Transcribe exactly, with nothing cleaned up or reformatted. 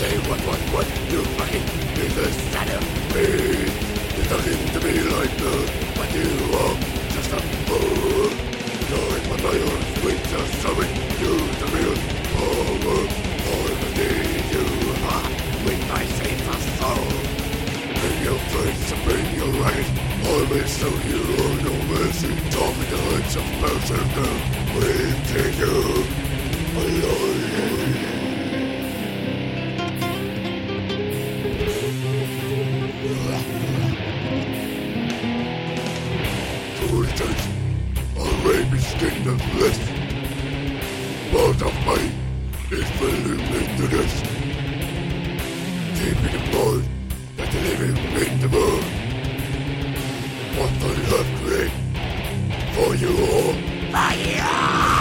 what, what, what you fucking is the son of me. It's nothing to be like blood, but you are just a fool. Knowing what my own sweet just summon you to real power. I need you, ah, with my safer soul. Bring your face and bring your right. I will show you no mercy. Top of the heights of Berserker. Waiting you alive. Soldiers, a rabies kingdom list. Part of mine is filling into this. Keeping in mind that the living in the world. What I have created for you all. Fire!